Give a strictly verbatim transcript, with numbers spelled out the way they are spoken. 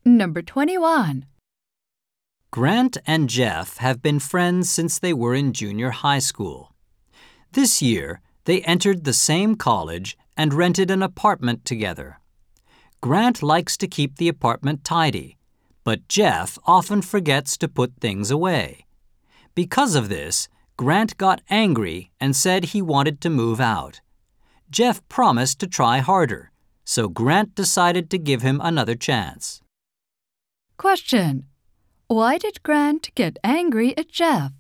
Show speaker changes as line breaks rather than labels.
Number twenty-one.
Grant and Jeff have been friends since they were in junior high school. This year, they entered the same college and rented an apartment together. Grant likes to keep the apartment tidy, but Jeff often forgets to put things away. Because of this, Grant got angry and said he wanted to move out. Jeff promised to try harder, so Grant decided to give him another chance.
Question. Why did Grant get angry at Jeff?